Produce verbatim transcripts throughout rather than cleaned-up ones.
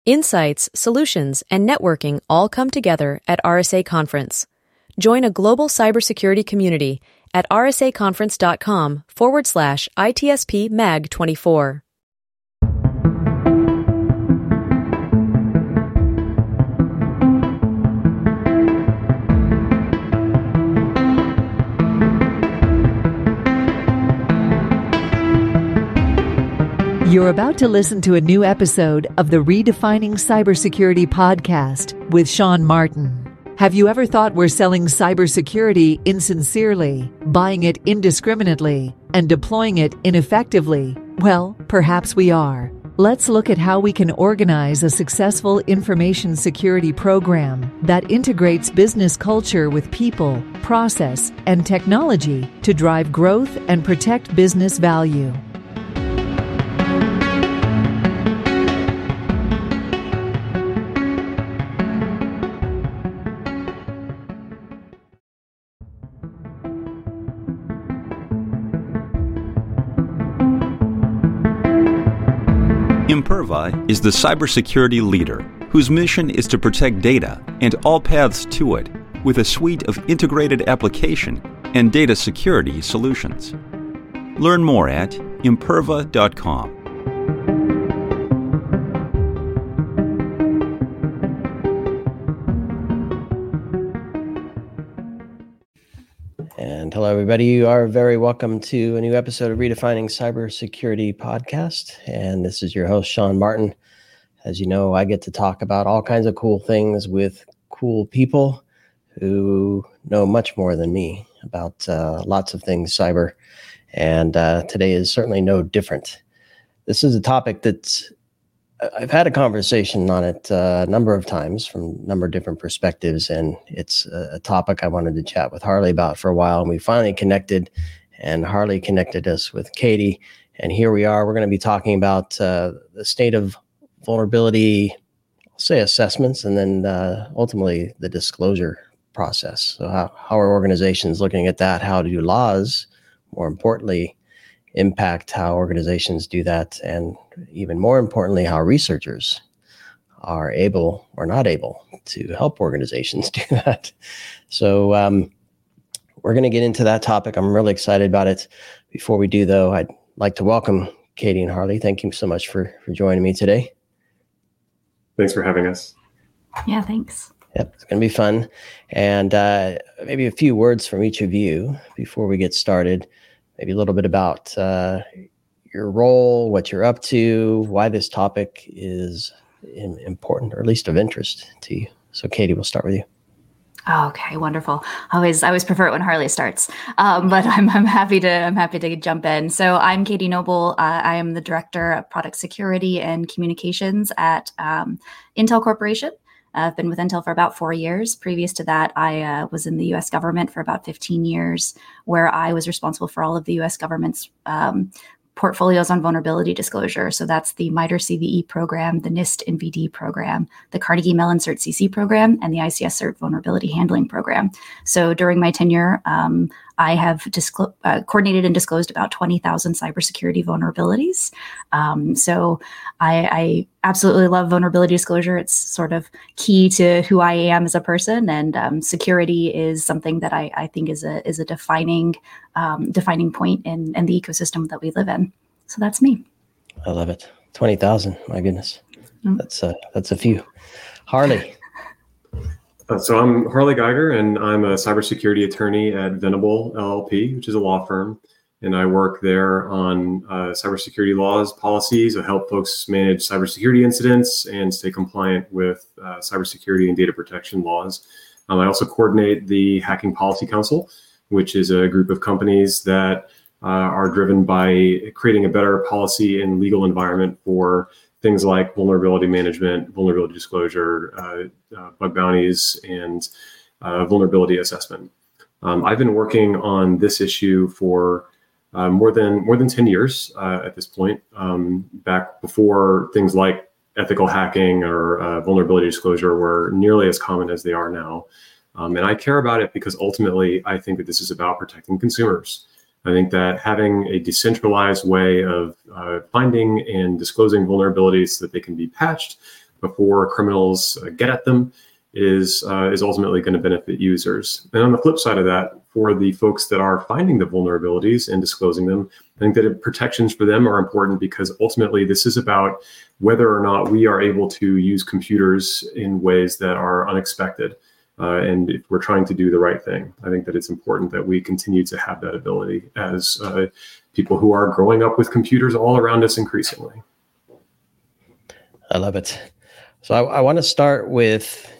Insights, solutions, and networking all come together at R S A Conference. Join a global cybersecurity community at rsaconference.com forward slash ITSP Mag 24. You're about to listen to a new episode of the Redefining Cybersecurity podcast with Sean Martin. Have you ever thought we're selling cybersecurity insincerely, buying it indiscriminately, and deploying it ineffectively? Well, perhaps we are. Let's look at how we can organize a successful information security program that integrates business culture with people, process, and technology to drive growth and protect business value. Imperva is the cybersecurity leader whose mission is to protect data and all paths to it with a suite of integrated application and data security solutions. Learn more at imperva dot com. And hello, everybody. You are very welcome to a new episode of Redefining Cybersecurity podcast. And this is your host, Sean Martin. As you know, I get to talk about all kinds of cool things with cool people who know much more than me about uh, lots of things cyber. And uh, today is certainly no different. This is a topic that's I've had a conversation on it uh, a number of times from a number of different perspectives, and it's a, a topic I wanted to chat with Harley about for a while, and we finally connected, and Harley connected us with Katie, and here we are. We're going to be talking about uh, the state of vulnerability, I'll say assessments, and then uh, ultimately the disclosure process. So how, how are organizations looking at that? How do laws, more importantly, impact how organizations do that, and even more importantly, how researchers are able or not able to help organizations do that. So um, we're going to get into that topic. I'm really excited about it. Before we do, though, I'd like to welcome Katie and Harley. Thank you so much for, for joining me today. Thanks for having us. Yeah, thanks. Yep, it's going to be fun. And uh, maybe a few words from each of you before we get started. Maybe a little bit about uh, your role, what you're up to, why this topic is in, important, or at least of interest to you. So, Katie, we'll start with you. Okay, wonderful. I always, I always prefer it when Harley starts, um, but I'm, I'm happy to, I'm happy to jump in. So, I'm Katie Noble. Uh, I am the director of product security and communications at um, Intel Corporation. Uh, I've been with Intel for about four years. Previous to that, I uh, was in the U S government for about fifteen years, where I was responsible for all of the U S government's um, portfolios on vulnerability disclosure. So that's the MITRE C V E program, the NIST N V D program, the Carnegie Mellon Cert C C program, and the I C S Cert Vulnerability Handling program. So during my tenure, um, I have disclo- uh, coordinated and disclosed about twenty thousand cybersecurity vulnerabilities. Um, so I, I absolutely love vulnerability disclosure. It's sort of key to who I am as a person, and um, security is something that I, I think is a is a defining um, defining point in, in the ecosystem that we live in. So that's me. I love it. twenty thousand. My goodness, mm-hmm. that's a that's a few. Harley. Uh, so I'm Harley Geiger, and I'm a cybersecurity attorney at Venable L L P, which is a law firm. And I work there on uh, cybersecurity laws, policies. I help folks manage cybersecurity incidents and stay compliant with uh, cybersecurity and data protection laws. Um, I also coordinate the Hacking Policy Council, which is a group of companies that uh, are driven by creating a better policy and legal environment for things like vulnerability management, vulnerability disclosure, uh, uh, bug bounties, and uh, vulnerability assessment. Um, I've been working on this issue for uh, more than more than ten years uh, at this point, um, back before things like ethical hacking or uh, vulnerability disclosure were nearly as common as they are now. Um, and I care about it because ultimately I think that this is about protecting consumers. I think that having a decentralized way of uh, finding and disclosing vulnerabilities so that they can be patched before criminals uh, get at them is uh, is ultimately going to benefit users. And on the flip side of that, for the folks that are finding the vulnerabilities and disclosing them, I think that protections for them are important, because ultimately this is about whether or not we are able to use computers in ways that are unexpected. Uh, and if we're trying to do the right thing, I think that it's important that we continue to have that ability as uh, people who are growing up with computers all around us increasingly. I love it. So I, I want to start with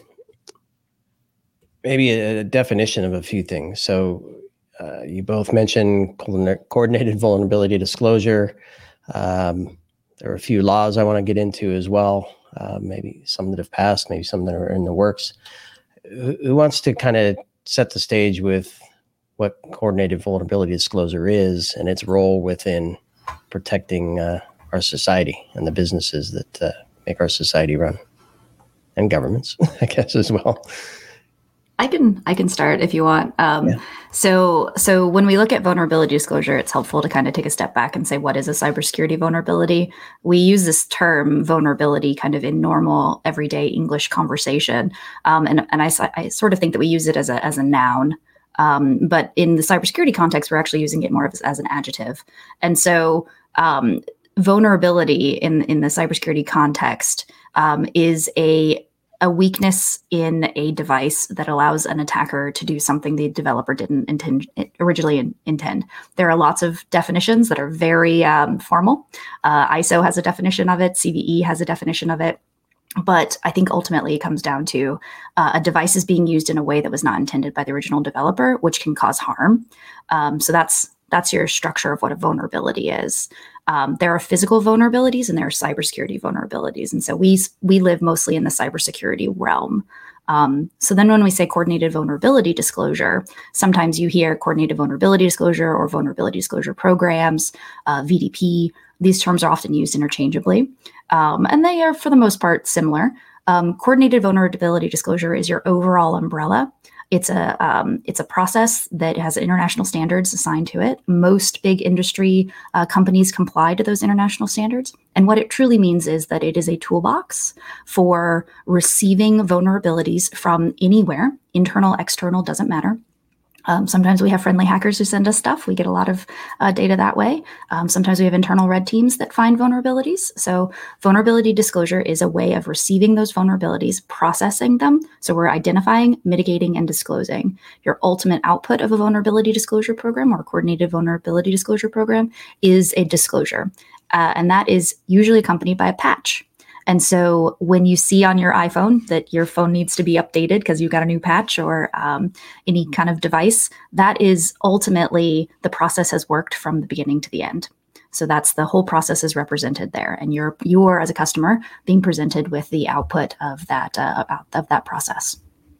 maybe a definition of a few things. So uh, you both mentioned coordinated vulnerability disclosure. Um, there are a few laws I want to get into as well. Uh, maybe some that have passed, maybe some that are in the works. Who, who wants to kind of set the stage with what coordinated vulnerability disclosure is and its role within protecting uh, our society and the businesses that uh, make our society run, and governments, I guess, as well? I can I can start if you want. Um, yeah. So so when we look at vulnerability disclosure, it's helpful to kind of take a step back and say, what is a cybersecurity vulnerability? We use this term vulnerability kind of in normal, everyday English conversation, um, and and I, I sort of think that we use it as a as a noun. Um, but in the cybersecurity context, we're actually using it more as, as an adjective. And so um, vulnerability in in the cybersecurity context um, is a a weakness in a device that allows an attacker to do something the developer didn't intend originally in, intend. There are lots of definitions that are very um, formal. Uh, I S O has a definition of it. C V E has a definition of it. But I think ultimately it comes down to uh, a device is being used in a way that was not intended by the original developer, which can cause harm. Um, so that's that's your structure of what a vulnerability is. Um, there are physical vulnerabilities and there are cybersecurity vulnerabilities. And so we we live mostly in the cybersecurity realm. Um, so then when we say coordinated vulnerability disclosure, sometimes you hear coordinated vulnerability disclosure or vulnerability disclosure programs, uh, V D P. These terms are often used interchangeably, um, and they are, for the most part, similar. Um, coordinated vulnerability disclosure is your overall umbrella. It's a um, it's a process that has international standards assigned to it. Most big industry uh, companies comply to those international standards. And what it truly means is that it is a toolbox for receiving vulnerabilities from anywhere, internal, external, doesn't matter. Um, sometimes we have friendly hackers who send us stuff. We get a lot of uh, data that way. Um, sometimes we have internal red teams that find vulnerabilities. So vulnerability disclosure is a way of receiving those vulnerabilities, processing them. So we're identifying, mitigating, and disclosing. Your ultimate output of a vulnerability disclosure program or a coordinated vulnerability disclosure program is a disclosure. Uh, and that is usually accompanied by a patch. And so when you see on your iPhone that your phone needs to be updated because you got a new patch or um, any kind of device, that is ultimately the process has worked from the beginning to the end. So that's the whole process is represented there. And you're, you're as a customer being presented with the output of that, uh, of that process.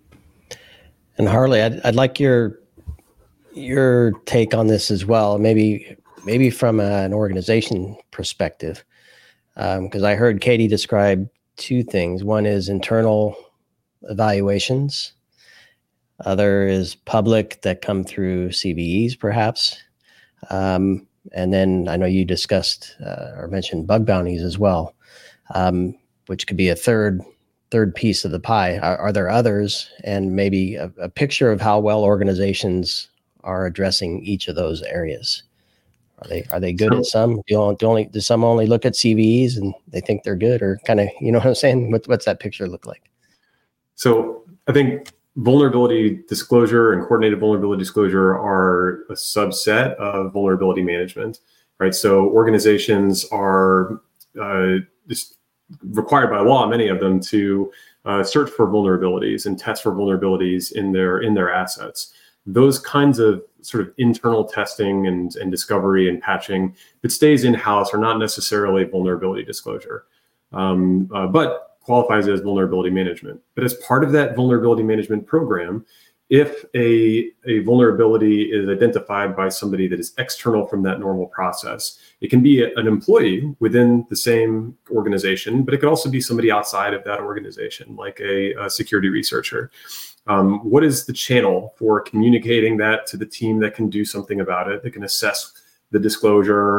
And Harley, I'd, I'd like your, your take on this as well. Maybe, maybe from a, an organization perspective. Because um, I heard Katie describe two things. One is internal evaluations. Other is public that come through C V Es, perhaps. Um, and then I know you discussed uh, or mentioned bug bounties as well, um, which could be a third third piece of the pie. Are, are there others? And maybe a, a picture of how well organizations are addressing each of those areas. Are they are they good so, at some? Do, you, do only do some only look at C V Es and they think they're good, or kind of, you know what I'm saying? What, what's that picture look like? So I think vulnerability disclosure and coordinated vulnerability disclosure are a subset of vulnerability management, right? So organizations are uh, just required by law, many of them, to uh, search for vulnerabilities and test for vulnerabilities in their in their assets. Those kinds of sort of internal testing and, and discovery and patching that stays in-house are not necessarily vulnerability disclosure, um, uh, but qualifies as vulnerability management. But as part of that vulnerability management program, if a, a vulnerability is identified by somebody that is external from that normal process, it can be a, an employee within the same organization, but it could also be somebody outside of that organization, like a, a security researcher. Um, what is the channel for communicating that to the team that can do something about it, that can assess the disclosure,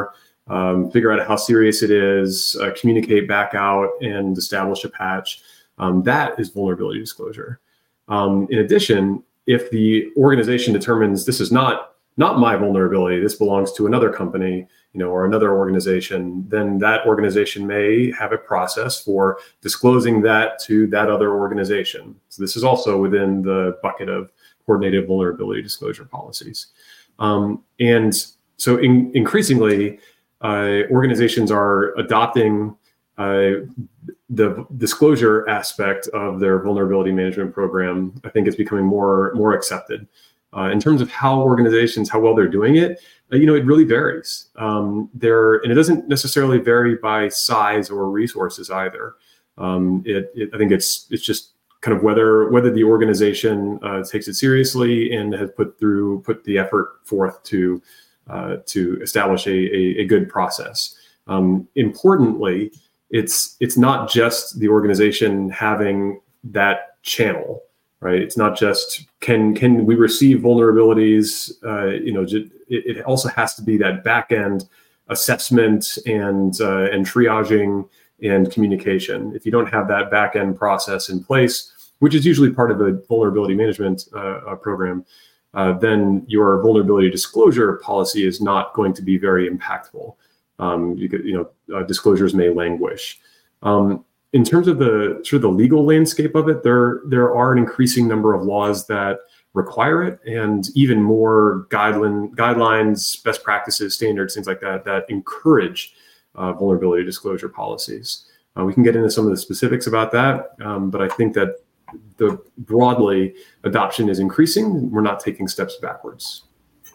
um, figure out how serious it is, uh, communicate back out, and establish a patch. Um, that is vulnerability disclosure. Um, in addition, if the organization determines this is not not my vulnerability, this belongs to another company, you know, or another organization, then that organization may have a process for disclosing that to that other organization. So this is also within the bucket of coordinated vulnerability disclosure policies. Um, and so in, increasingly, uh, organizations are adopting uh, the disclosure aspect of their vulnerability management program. I think it's becoming more, more accepted. Uh, in terms of how organizations, how well they're doing it, uh, you know, it really varies. Um, there, and it doesn't necessarily vary by size or resources either. Um, it, it, I think it's it's just kind of whether whether the organization uh, takes it seriously and has put through put the effort forth to uh, to establish a, a, a good process. Um, importantly, it's it's not just the organization having that channel. Right. It's not just can can we receive vulnerabilities. Uh, you know, it, it also has to be that back end assessment and uh, and triaging and communication. If you don't have that back end process in place, which is usually part of the vulnerability management uh, uh, program, uh, then your vulnerability disclosure policy is not going to be very impactful. Um, you could, you know, uh, disclosures may languish. Um, In terms of the sort of the legal landscape of it, there there are an increasing number of laws that require it, and even more guideline guidelines, best practices, standards, things like that that encourage uh, vulnerability disclosure policies. Uh, we can get into some of the specifics about that, um, but I think that the broadly adoption is increasing. We're not taking steps backwards.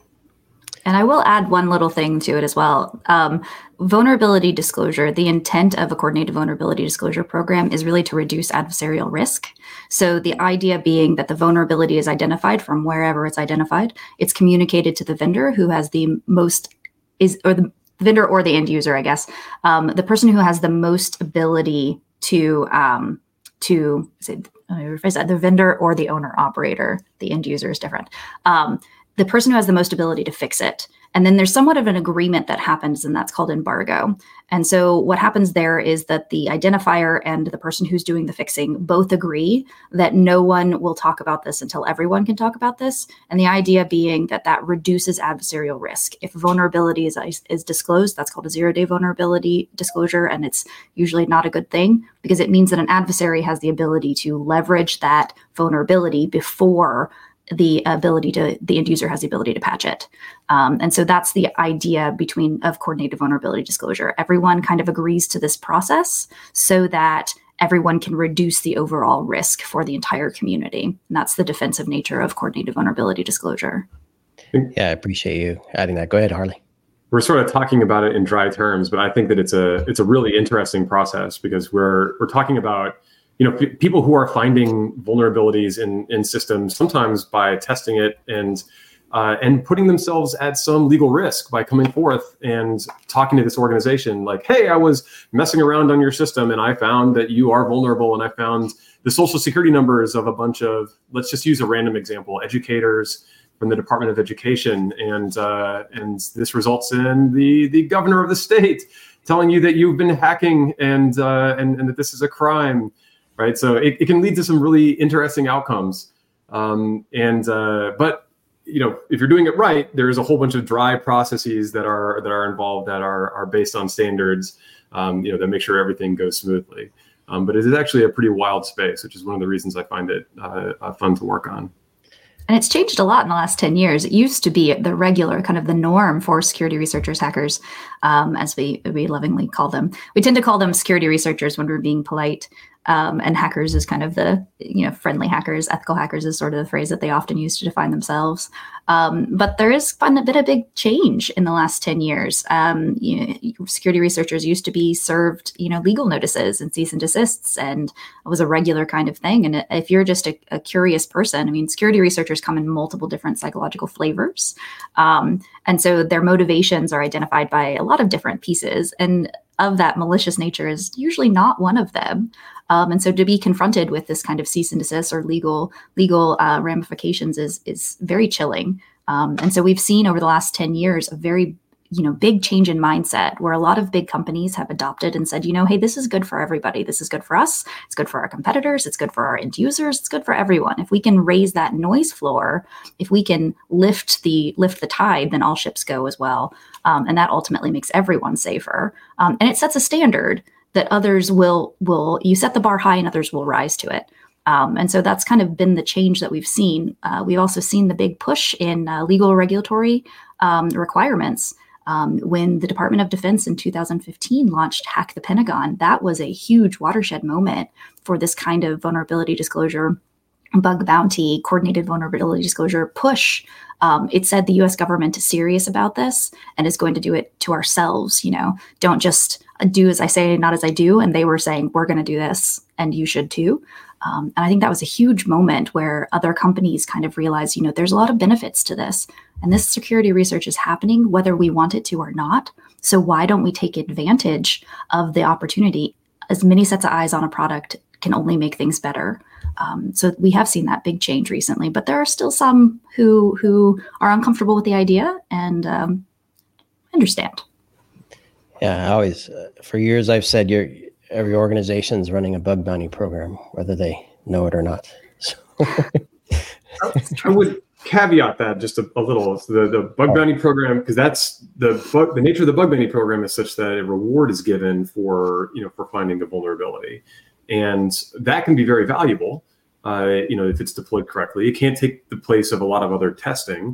And I will add one little thing to it as well. Um, vulnerability disclosure, the intent of a coordinated vulnerability disclosure program is really to reduce adversarial risk. So the idea being that the vulnerability is identified from wherever it's identified, it's communicated to the vendor who has the most is, or the vendor or the end user, I guess, um, the person who has the most ability to, um, to say, let me rephrase that, the vendor or the owner operator, the end user is different. Um, the person who has the most ability to fix it. And then there's somewhat of an agreement that happens, and that's called embargo. And so what happens there is that the identifier and the person who's doing the fixing both agree that no one will talk about this until everyone can talk about this. And the idea being that that reduces adversarial risk. If vulnerability is, is disclosed, that's called a zero-day vulnerability disclosure, and it's usually not a good thing because it means that an adversary has the ability to leverage that vulnerability before the ability to, the end user has the ability to patch it. Um, and so that's the idea between of coordinated vulnerability disclosure. Everyone kind of agrees to this process so that everyone can reduce the overall risk for the entire community. And that's the defensive nature of coordinated vulnerability disclosure. Yeah, I appreciate you adding that. Go ahead, Harley. We're sort of talking about it in dry terms, but I think that it's a it's a really interesting process because we're we're talking about you know, p- people who are finding vulnerabilities in, in systems, sometimes by testing it and uh, and putting themselves at some legal risk by coming forth and talking to this organization like, hey, I was messing around on your system and I found that you are vulnerable and I found the social security numbers of a bunch of, let's just use a random example, educators from the Department of Education. And uh, and this results in the, the governor of the state telling you that you've been hacking and uh, and, and that this is a crime. Right, so it, it can lead to some really interesting outcomes, um, and uh, but you know if you're doing it right, there's a whole bunch of dry processes that are that are involved that are are based on standards, um, you know, that make sure everything goes smoothly. Um, but it is actually a pretty wild space, which is one of the reasons I find it uh, uh, fun to work on. And it's changed a lot in the last ten years. It used to be the regular kind of the norm for security researchers, hackers, um, as we we lovingly call them. We tend to call them security researchers when we're being polite. Um, and hackers is kind of the, you know, friendly hackers, ethical hackers is sort of the phrase that they often use to define themselves. Um, but there has been a bit of big change in the last ten years. Um, you know, security researchers used to be served, you know, legal notices and cease and desists, and it was a regular kind of thing. And if you're just a, a curious person, I mean, security researchers come in multiple different psychological flavors. Um, and so their motivations are identified by a lot of different pieces. And of that, malicious nature is usually not one of them. Um, and so to be confronted with this kind of cease and desist or legal legal uh, ramifications is is very chilling. Um, and so we've seen over the last ten years a very you know, big change in mindset where a lot of big companies have adopted and said, you know, hey, this is good for everybody. This is good for us. It's good for our competitors. It's good for our end users. It's good for everyone. If we can raise that noise floor, if we can lift the lift the tide, then all ships go as well. Um, and that ultimately makes everyone safer. Um, and it sets a standard that others will, will, you set the bar high and others will rise to it. Um, and so that's kind of been the change that we've seen. Uh, we've also seen the big push in uh, legal regulatory um, requirements. Um, when the Department of Defense in two thousand fifteen launched Hack the Pentagon, that was a huge watershed moment for this kind of vulnerability disclosure, bug bounty, coordinated vulnerability disclosure push. Um, it said the U S government is serious about this and is going to do it to ourselves. You know, don't just do as I say, not as I do. And they were saying, we're going to do this and you should too. Um, and I think that was a huge moment where other companies kind of realized, you know, there's a lot of benefits to this. And this security research is happening whether we want it to or not. So why don't we take advantage of the opportunity? As many sets of eyes on a product can only make things better. Um, so we have seen that big change recently, but there are still some who who are uncomfortable with the idea and um, understand. Yeah, I always, uh, for years, I've said you're, every organization is running a bug bounty program, whether they know it or not. So. I would caveat that just a, a little. The the bug bounty program, because that's the bug, the nature of the bug bounty program is such that a reward is given for you know for finding the vulnerability, and that can be very valuable. Uh, you know, if it's deployed correctly, it can't take the place of a lot of other testing,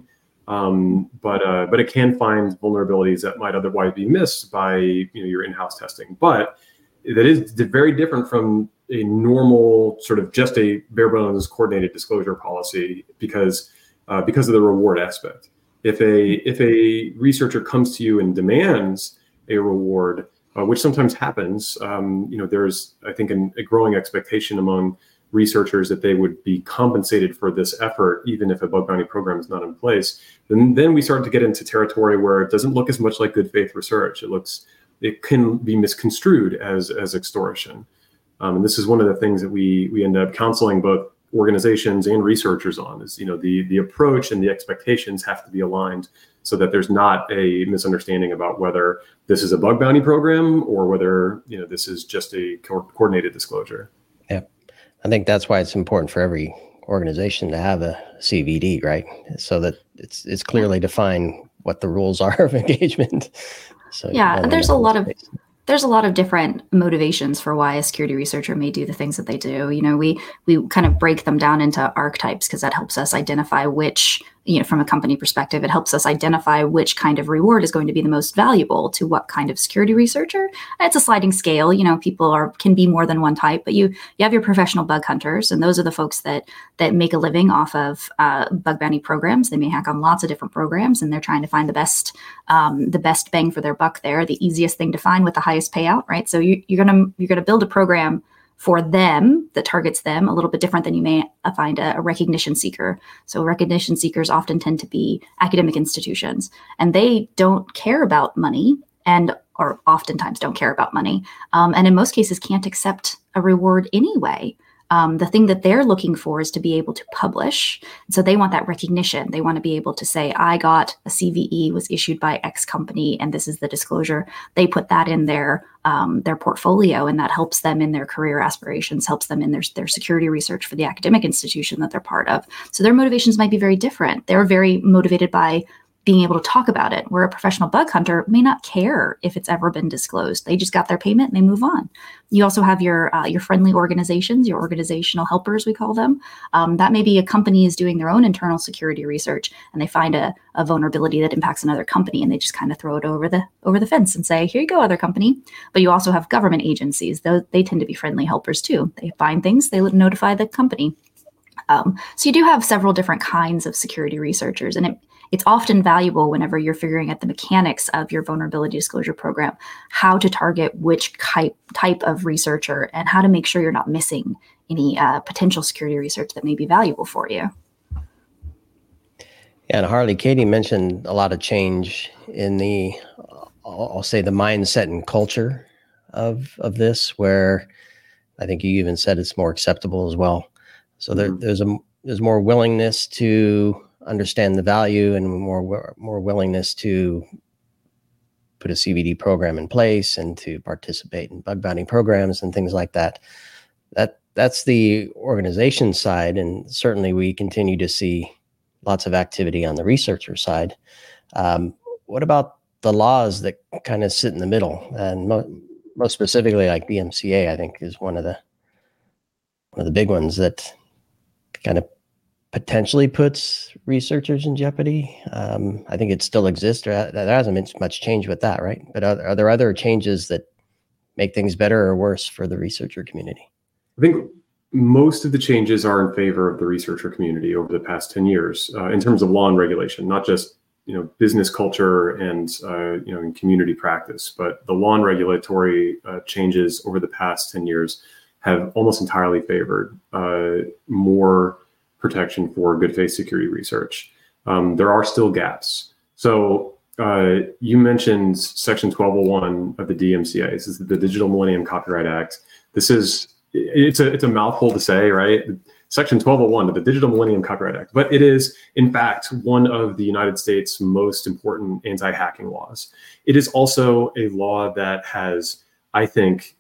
um, but uh, but it can find vulnerabilities that might otherwise be missed by you know your in-house testing. But that is very different from a normal sort of just a bare bones coordinated disclosure policy because uh, because of the reward aspect. If a if a researcher comes to you and demands a reward, uh, which sometimes happens, um, you know, there's I think an, a growing expectation among researchers that they would be compensated for this effort, even if a bug bounty program is not in place. Then then we start to get into territory where it doesn't look as much like good faith research. It looks it can be misconstrued as as extortion. Um, and this is one of the things that we we end up counseling both organizations and researchers on is, you know, the the approach and the expectations have to be aligned so that there's not a misunderstanding about whether this is a bug bounty program or whether, you know, this is just a co- coordinated disclosure. Yeah, I think that's why it's important for every organization to have a C V D, right? So that it's it's clearly defined what the rules are of engagement. So yeah, there's a lot of there's a lot of different motivations for why a security researcher may do the things that they do. You know, we we kind of break them down into archetypes because that helps us identify which, you know, from a company perspective, it helps us identify which kind of reward is going to be the most valuable to what kind of security researcher. It's a sliding scale. You know, people are can be more than one type, but you you have your professional bug hunters, and those are the folks that that make a living off of uh, bug bounty programs. They may hack on lots of different programs, and they're trying to find the best um, the best bang for their buck there, the easiest thing to find with the highest payout, right? So you, you're gonna you're gonna build a program for them that targets them a little bit different than you may find a, a recognition seeker. So recognition seekers often tend to be academic institutions, and they don't care about money and or oftentimes don't care about money. Um, and in most cases can't accept a reward anyway. Um, the thing that they're looking for is to be able to publish. So they want that recognition. They want to be able to say, I got a C V E was issued by X company, and this is the disclosure. They put that in their um, their portfolio, and that helps them in their career aspirations, helps them in their, their security research for the academic institution that they're part of. So their motivations might be very different. They're very motivated by being able to talk about it, where a professional bug hunter may not care if it's ever been disclosed. They just got their payment and they move on. You also have your uh, your friendly organizations, your organizational helpers, we call them. Um, that may be a company is doing their own internal security research, and they find a, a vulnerability that impacts another company, and they just kind of throw it over the over the fence and say, here you go, other company. But you also have government agencies. Those, they tend to be friendly helpers too. They find things, they notify the company. Um, so you do have several different kinds of security researchers, and it It's often valuable whenever you're figuring out the mechanics of your vulnerability disclosure program, how to target which type type of researcher and how to make sure you're not missing any uh, potential security research that may be valuable for you. Yeah, and Harley, Katie mentioned a lot of change in the, I'll, I'll say the mindset and culture of of this, where I think you even said it's more acceptable as well. So there, mm-hmm. there's a there's more willingness to understand the value and more more willingness to put a C V D program in place and to participate in bug bounty programs and things like that. That that's the organization side, and certainly we continue to see lots of activity on the researcher side. Um, what about the laws that kind of sit in the middle, and mo- most specifically, like D M C A, I think is one of the one of the big ones that kind of potentially puts researchers in jeopardy. Um, I think it still exists. There hasn't been much change with that, right? But are, are there other changes that make things better or worse for the researcher community? I think most of the changes are in favor of the researcher community over the past ten years uh, in terms of law and regulation, not just you know business culture and uh, you know in community practice, but the law and regulatory uh, changes over the past ten years have almost entirely favored uh, more protection for good faith security research. Um, there are still gaps. So uh, you mentioned Section twelve oh one of the D M C A. This is the Digital Millennium Copyright Act. This is it's a it's a mouthful to say, right? Section twelve oh one of the Digital Millennium Copyright Act, but it is in fact one of the United States' most important anti-hacking laws. It is also a law that has, I think,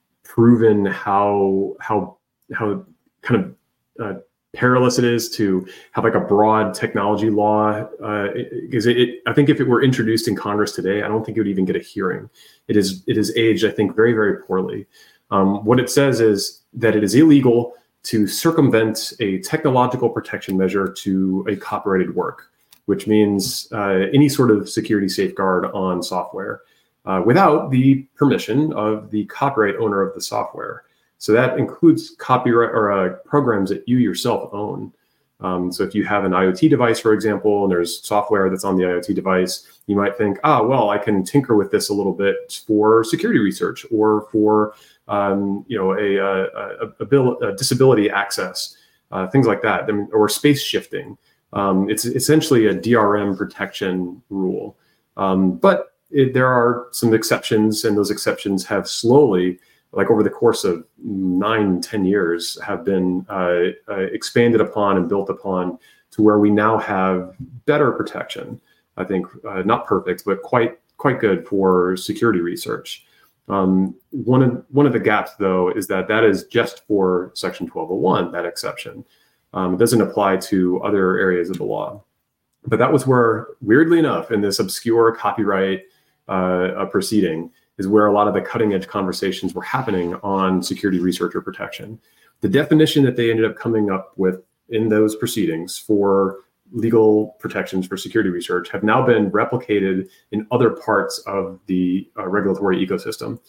proven how how how kind of uh, perilous it is to have like a broad technology law. Because uh, it, it, I think if it were introduced in Congress today, I don't think it would even get a hearing. It is it is aged, I think, very very poorly. Um, what it says is that it is illegal to circumvent a technological protection measure to a copyrighted work, which means uh, any sort of security safeguard on software uh, without the permission of the copyright owner of the software. So that includes copyright or uh, programs that you yourself own. Um, so if you have an IoT device, for example, and there's software that's on the IoT device, you might think, ah, well, I can tinker with this a little bit for security research or for, um, you know, a, a, a, bill, a disability access, uh, things like that, I mean, or space shifting. Um, it's essentially a D R M protection rule. Um, but it, there are some exceptions, and those exceptions have slowly, like over the course of nine, ten years, have been uh, uh, expanded upon and built upon to where we now have better protection. I think uh, not perfect, but quite quite good for security research. Um, one of one of the gaps, though, is that that is just for Section twelve oh one, that exception. Um, it doesn't apply to other areas of the law. But that was where, weirdly enough, in this obscure copyright uh, proceeding, is where a lot of the cutting edge conversations were happening on security researcher protection. The definition that they ended up coming up with in those proceedings for legal protections for security research have now been replicated in other parts of the uh, regulatory ecosystem.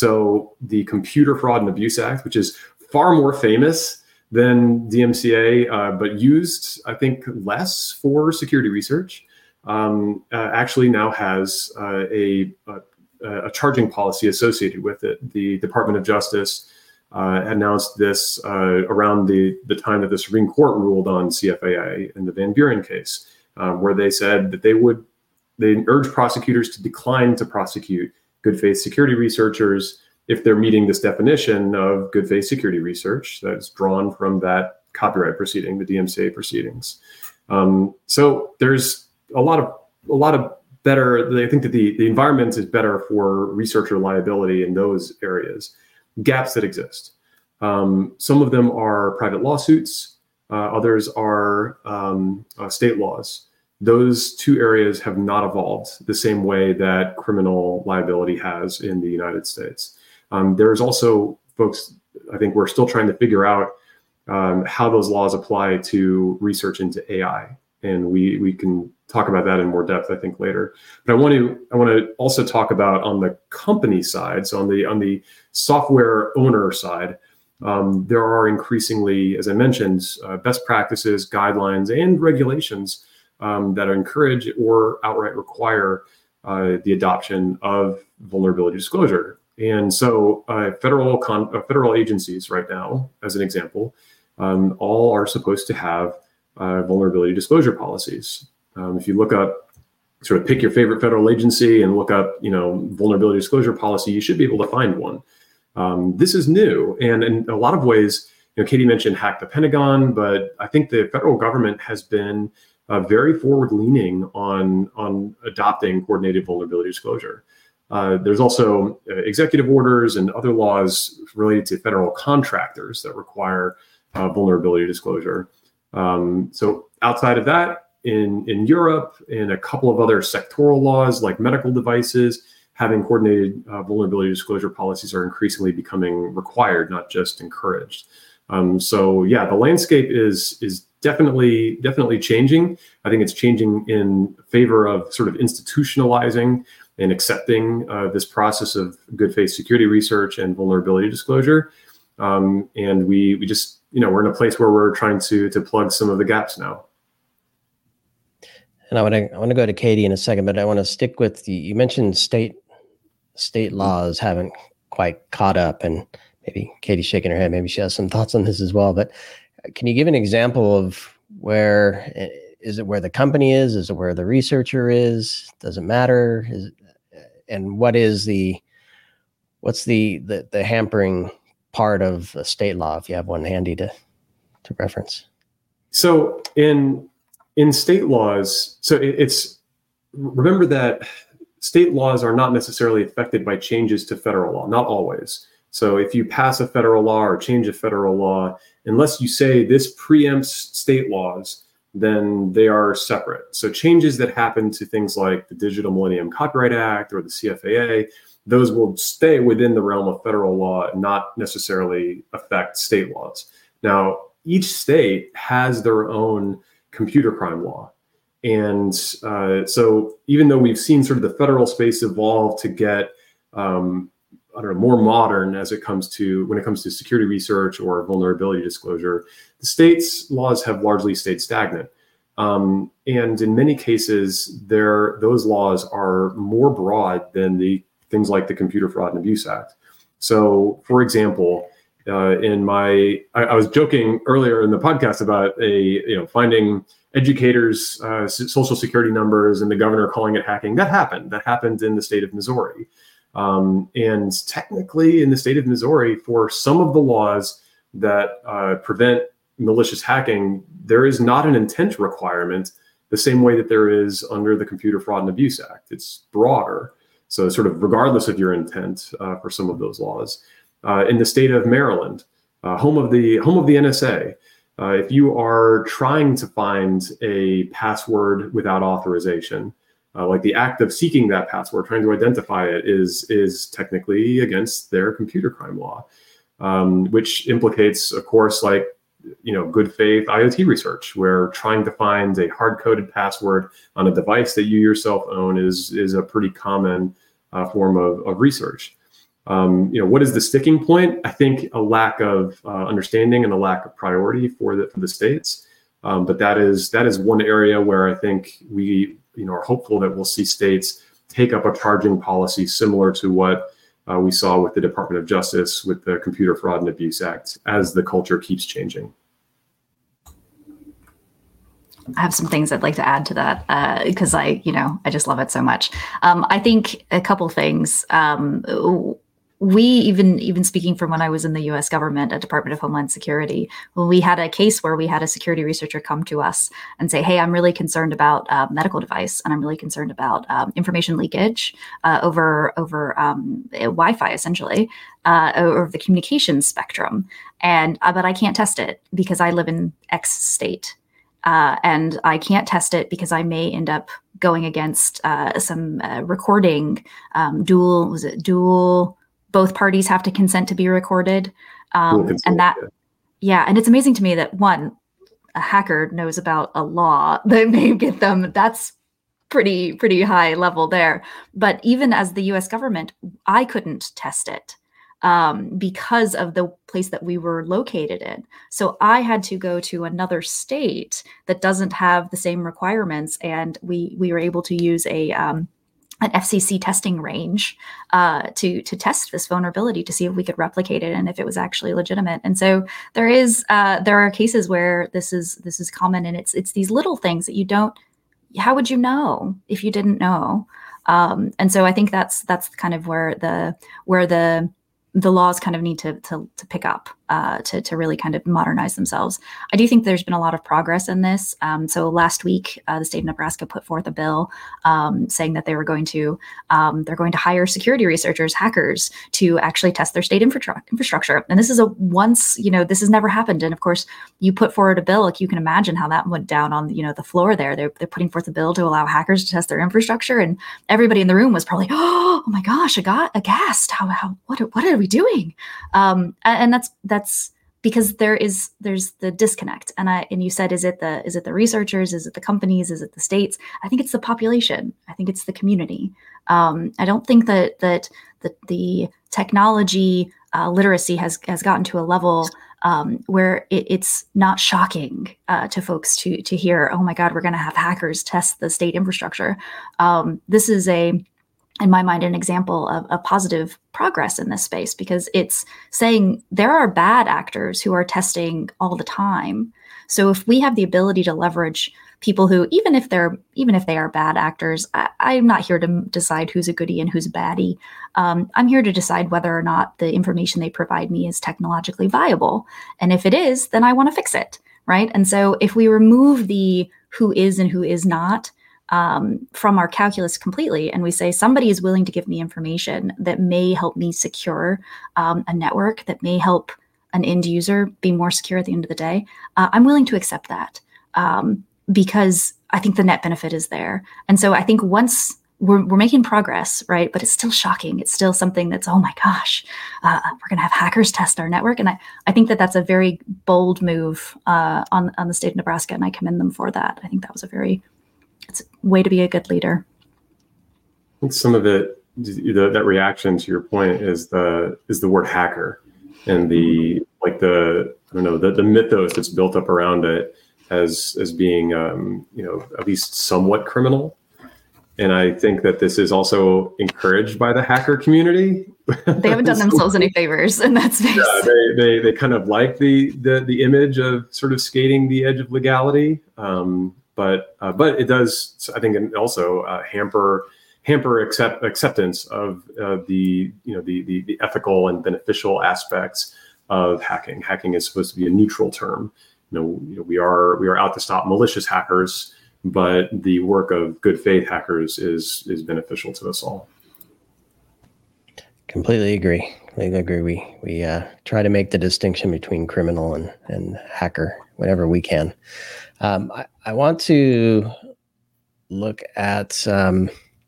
So the Computer Fraud and Abuse Act, which is far more famous than D M C A, uh, but used, I think, less for security research, um, uh, actually now has uh, a, a a charging policy associated with it. The Department of Justice uh, announced this uh, around the, the time that the Supreme Court ruled on C F A A in the Van Buren case, um, where they said that they would, they urged prosecutors to decline to prosecute good faith security researchers if they're meeting this definition of good faith security research that's drawn from that copyright proceeding, the D M C A proceedings. Um, so there's a lot of, a lot of better, I think that the, the environment is better for researcher liability in those areas, gaps that exist. Um, some of them are private lawsuits, uh, others are um, uh, state laws. Those two areas have not evolved the same way that criminal liability has in the United States. Um, there's also folks, I think we're still trying to figure out um, how those laws apply to research into A I. And we we can talk about that in more depth, I think, later. But I want to I want to also talk about on the company side, so on the on the software owner side, um, there are increasingly, as I mentioned, uh, best practices, guidelines, and regulations um, that encourage or outright require uh, the adoption of vulnerability disclosure. And so, uh, federal con- uh, federal agencies right now, as an example, um, all are supposed to have Uh, vulnerability disclosure policies. Um, if you look up, sort of pick your favorite federal agency and look up, you know, vulnerability disclosure policy, you should be able to find one. Um, this is new, and in a lot of ways, you know, Katie mentioned hack the Pentagon, but I think the federal government has been uh, very forward-leaning on on adopting coordinated vulnerability disclosure. Uh, there's also uh, executive orders and other laws related to federal contractors that require uh, vulnerability disclosure. Um, so outside of that, in, in Europe, in a couple of other sectoral laws like medical devices, having coordinated uh, vulnerability disclosure policies are increasingly becoming required, not just encouraged. Um, so yeah, the landscape is is definitely definitely changing. I think it's changing in favor of sort of institutionalizing and accepting uh, this process of good faith security research and vulnerability disclosure. Um, and we we just, you know, we're in a place where we're trying to to plug some of the gaps now. And I want to I want to go to Katie in a second, but I want to stick with the, you mentioned state state laws haven't quite caught up, and maybe Katie's shaking her head. Maybe she has some thoughts on this as well. But can you give an example of where, is it where the company is? Is it where the researcher is? Does it matter? Is it, and what is the, what's the, the, the hampering part of a state law, if you have one handy to, to reference? So in, in state laws, so it, it's, remember that state laws are not necessarily affected by changes to federal law, not always. So if you pass a federal law or change a federal law, unless you say this preempts state laws, then they are separate. So changes that happen to things like the Digital Millennium Copyright Act or the C F A A, those will stay within the realm of federal law and not necessarily affect state laws. Now, each state has their own computer crime law. And uh, so even though we've seen sort of the federal space evolve to get, um, I don't know, more modern as it comes to, when it comes to security research or vulnerability disclosure, the states' laws have largely stayed stagnant. Um, and in many cases, there, those laws are more broad than the things like the Computer Fraud and Abuse Act. So for example, uh, in my, I, I was joking earlier in the podcast about a, you know, finding educators' uh, social security numbers and the governor calling it hacking. That happened. That happened in the state of Missouri. Um, and technically in the state of Missouri, for some of the laws that uh, prevent malicious hacking, there is not an intent requirement the same way that there is under the Computer Fraud and Abuse Act. It's broader. So sort of regardless of your intent uh, for some of those laws. Uh, in the state of Maryland, uh, home of the home of the N S A, Uh, if you are trying to find a password without authorization, uh, like the act of seeking that password, trying to identify it, is is technically against their computer crime law, um, which implicates, of course, like, you know, good faith I O T research, where trying to find a hard-coded password on a device that you yourself own is is a pretty common uh, form of, of research. Um, you know, what is the sticking point? I think a lack of uh, understanding and a lack of priority for the for the states. Um, but that is that is one area where I think we, you know, are hopeful that we'll see states take up a charging policy similar to what uh, we saw with the Department of Justice with the Computer Fraud and Abuse Act as the culture keeps changing. I have some things I'd like to add to that uh, because I, you know, I just love it so much. Um, I think a couple things. Um, we even even speaking from when I was in the U S government at Department of Homeland Security, when we had a case where we had a security researcher come to us and say, "Hey, I'm really concerned about a medical device, and I'm really concerned about um, information leakage uh, over over um, Wi-Fi, essentially, uh, over the communications spectrum, and uh, but I can't test it because I live in X state." Uh, and I can't test it because I may end up going against uh, some uh, recording, um, dual, was it dual, both parties have to consent to be recorded. Um, consent, and that, yeah. yeah. And it's amazing to me that one, a hacker knows about a law that may get them, that's pretty, pretty high level there. But even as the U S government, I couldn't test it. Um, because of the place that we were located in. So I had to go to another state that doesn't have the same requirements. And we we were able to use a um, an F C C testing range uh, to to test this vulnerability to see if we could replicate it and if it was actually legitimate. And so there is uh, there are cases where this is this is common, and it's it's these little things that you don't. How would you know if you didn't know? Um, and so I think that's that's kind of where the where the the laws kind of need to to, to pick up uh, to, to really kind of modernize themselves. I do think there's been a lot of progress in this. Um, so last week, uh, the state of Nebraska put forth a bill um, saying that they were going to um, they're going to hire security researchers, hackers, to actually test their state infra- infrastructure. And this is a once, you know, this has never happened. And of course, you put forward a bill, like you can imagine how that went down on, you know, the floor there. They're, they're putting forth a bill to allow hackers to test their infrastructure. And everybody in the room was probably, oh my gosh, I got aghast. How, how, what, are, what are we doing? Um, and that's, that's because there is, there's the disconnect. And I, and you said, is it the, is it the researchers? Is it the companies? Is it the states? I think it's the population. I think it's the community. Um, I don't think that, that, that the technology uh, literacy has, has gotten to a level Um, where it, it's not shocking uh, to folks to to hear, oh my God, we're going to have hackers test the state infrastructure. Um, this is a, in my mind, an example of a positive progress in this space, because it's saying there are bad actors who are testing all the time. So if we have the ability to leverage people who, even if they're, even if they are bad actors, I, I'm not here to decide who's a goodie and who's a baddie. Um, I'm here to decide whether or not the information they provide me is technologically viable. And if it is, then I want to fix it, right? And so if we remove the who is and who is not um, from our calculus completely, and we say somebody is willing to give me information that may help me secure um, a network, that may help an end user be more secure at the end of the day, uh, I'm willing to accept that. Um, because I think the net benefit is there. And so I think once we're, we're making progress, right, but it's still shocking. It's still something that's, oh my gosh, uh, we're going to have hackers test our network. And I, I think that that's a very bold move uh, on, on the state of Nebraska, and I commend them for that. I think that was a very, it's a way to be a good leader. I think some of it, the, that reaction to your point is the, is the word hacker and the, like the, I don't know, the, the mythos that's built up around it as as being, um, you know, at least somewhat criminal. And I think that this is also encouraged by the hacker community. They haven't done themselves any favors in that space. Yeah, they, they, they kind of like the, the the image of sort of skating the edge of legality. Um, but uh, but it does, I think, also uh, hamper hamper accept, acceptance of uh, the, you know, the, the the ethical and beneficial aspects of hacking. Hacking is supposed to be a neutral term. You know, you know, we are we are out to stop malicious hackers, but the work of good faith hackers is is beneficial to us all. Completely agree. Completely agree. We we uh, try to make the distinction between criminal and, and hacker whenever we can. Um, I, I want to look at um,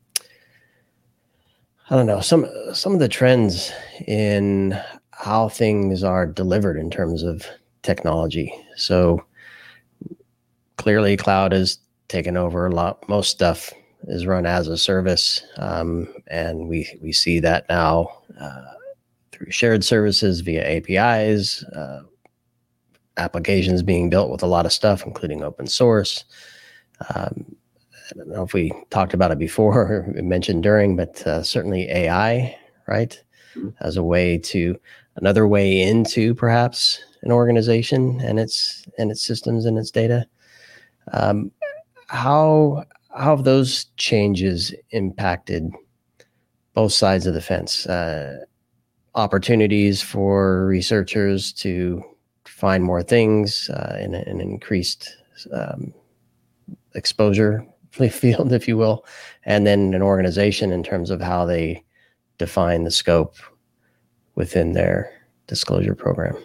I don't know some some of the trends in how things are delivered in terms of technology. So clearly cloud has taken over a lot. Most stuff is run as a service. Um, and we, we see that now uh, through shared services via A P Is, uh, applications being built with a lot of stuff, including open source. Um, I don't know if we talked about it before or mentioned during, but uh, certainly A I, right? As a way to, another way into perhaps an organization and its and its systems and its data. Um, how how have those changes impacted both sides of the fence? Uh, opportunities for researchers to find more things uh, in an increased um, exposure field, if you will, and then an organization in terms of how they define the scope within their disclosure program.